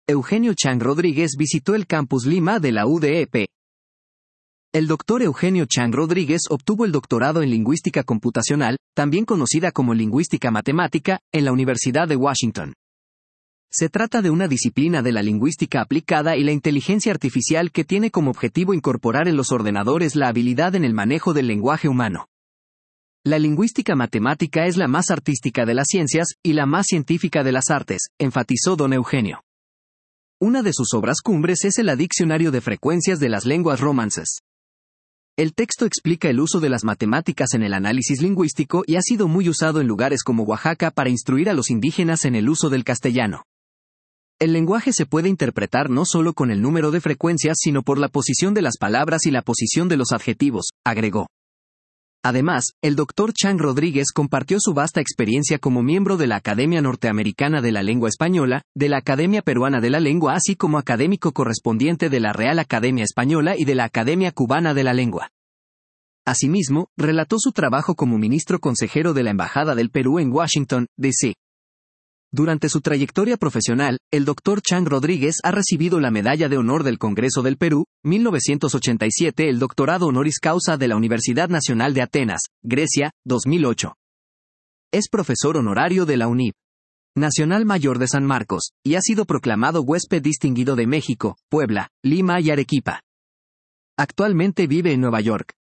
Eugenio Chang Rodríguez visitó el Campus Lima de la UDEP. El doctor Eugenio Chang Rodríguez obtuvo el doctorado en Lingüística Computacional, también conocida como Lingüística Matemática, en la Universidad de Washington. Se trata de una disciplina de la lingüística aplicada y la inteligencia artificial que tiene como objetivo incorporar en los ordenadores la habilidad en el manejo del lenguaje humano. La lingüística matemática es la más artística de las ciencias y la más científica de las artes, enfatizó don Eugenio. Una de sus obras cumbres es el Diccionario de Frecuencias de las Lenguas Romances. El texto explica el uso de las matemáticas en el análisis lingüístico y ha sido muy usado en lugares como Oaxaca para instruir a los indígenas en el uso del castellano. El lenguaje se puede interpretar no solo con el número de frecuencias sino por la posición de las palabras y la posición de los adjetivos, agregó. Además, el Dr. Chang Rodríguez compartió su vasta experiencia como miembro de la Academia Norteamericana de la Lengua Española, de la Academia Peruana de la Lengua así como académico correspondiente de la Real Academia Española y de la Academia Cubana de la Lengua. Asimismo, relató su trabajo como ministro consejero de la Embajada del Perú en Washington, D.C. Durante su trayectoria profesional, el Dr. Chang Rodríguez ha recibido la Medalla de Honor del Congreso del Perú, 1987 el doctorado honoris causa de la Universidad Nacional de Atenas, Grecia, 2008. Es profesor honorario de la UNIV Nacional Mayor de San Marcos, y ha sido proclamado huésped distinguido de México, Puebla, Lima y Arequipa. Actualmente vive en Nueva York.